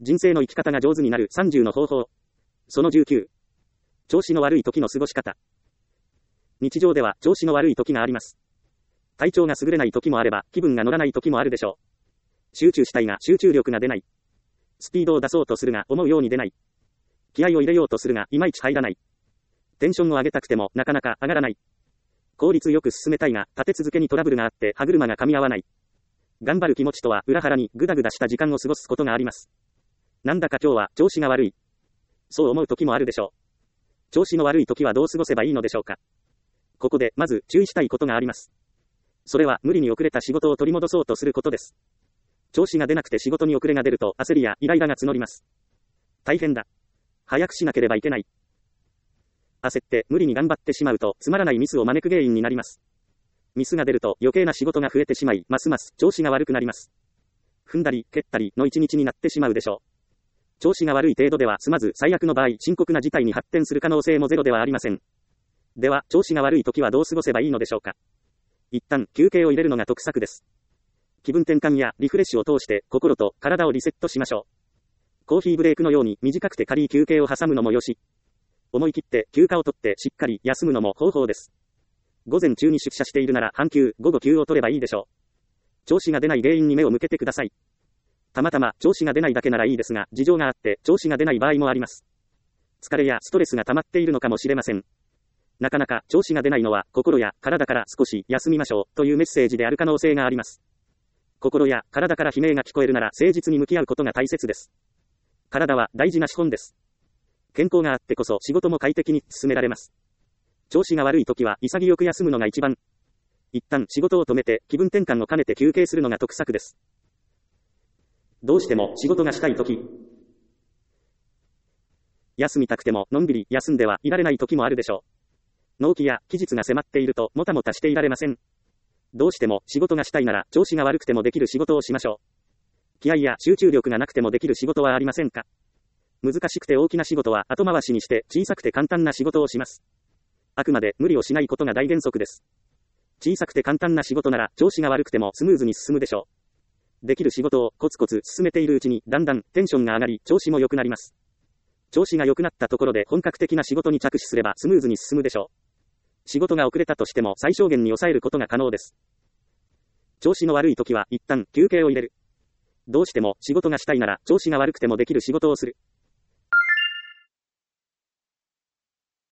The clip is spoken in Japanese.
人生の生き方が上手になる30の方法。その19。調子の悪い時の過ごし方。日常では調子の悪い時があります。体調が優れない時もあれば、気分が乗らない時もあるでしょう。集中したいが集中力が出ない。スピードを出そうとするが思うように出ない。気合を入れようとするがいまいち入らない。テンションを上げたくてもなかなか上がらない。効率よく進めたいが立て続けにトラブルがあって歯車が噛み合わない。頑張る気持ちとは裏腹にグダグダした時間を過ごすことがあります。なんだか今日は調子が悪い。そう思う時もあるでしょう。調子の悪い時はどう過ごせばいいのでしょうか。ここでまず注意したいことがあります。それは無理に遅れた仕事を取り戻そうとすることです。調子が出なくて仕事に遅れが出ると焦りやイライラが募ります。大変だ。早くしなければいけない。焦って無理に頑張ってしまうとつまらないミスを招く原因になります。ミスが出ると余計な仕事が増えてしまい、ますます調子が悪くなります。踏んだり蹴ったりの一日になってしまうでしょう。調子が悪い程度では済まず、最悪の場合深刻な事態に発展する可能性もゼロではありません。では調子が悪い時はどう過ごせばいいのでしょうか。一旦休憩を入れるのが得策です。気分転換やリフレッシュを通して心と体をリセットしましょう。コーヒーブレイクのように短くて軽い休憩を挟むのもよし、思い切って休暇を取ってしっかり休むのも方法です。午前中に出社しているなら半休、午後休を取ればいいでしょう。調子が出ない原因に目を向けてください。たまたま調子が出ないだけならいいですが、事情があって調子が出ない場合もあります。疲れやストレスが溜まっているのかもしれません。なかなか調子が出ないのは心や体から少し休みましょうというメッセージである可能性があります。心や体から悲鳴が聞こえるなら誠実に向き合うことが大切です。体は大事な資本です。健康があってこそ仕事も快適に進められます。調子が悪い時は潔く休むのが一番。一旦仕事を止めて気分転換を兼ねて休憩するのが得策です。どうしても仕事がしたい時。休みたくてものんびり休んではいられない時もあるでしょう。納期や期日が迫っているともたもたしていられません。どうしても仕事がしたいなら調子が悪くてもできる仕事をしましょう。気合や集中力がなくてもできる仕事はありませんか。難しくて大きな仕事は後回しにして小さくて簡単な仕事をします。あくまで無理をしないことが大原則です。小さくて簡単な仕事なら調子が悪くてもスムーズに進むでしょう。できる仕事をコツコツ進めているうちにだんだんテンションが上がり調子も良くなります。調子が良くなったところで本格的な仕事に着手すればスムーズに進むでしょう。仕事が遅れたとしても最小限に抑えることが可能です。調子の悪い時は一旦休憩を入れる。どうしても仕事がしたいなら調子が悪くてもできる仕事をする。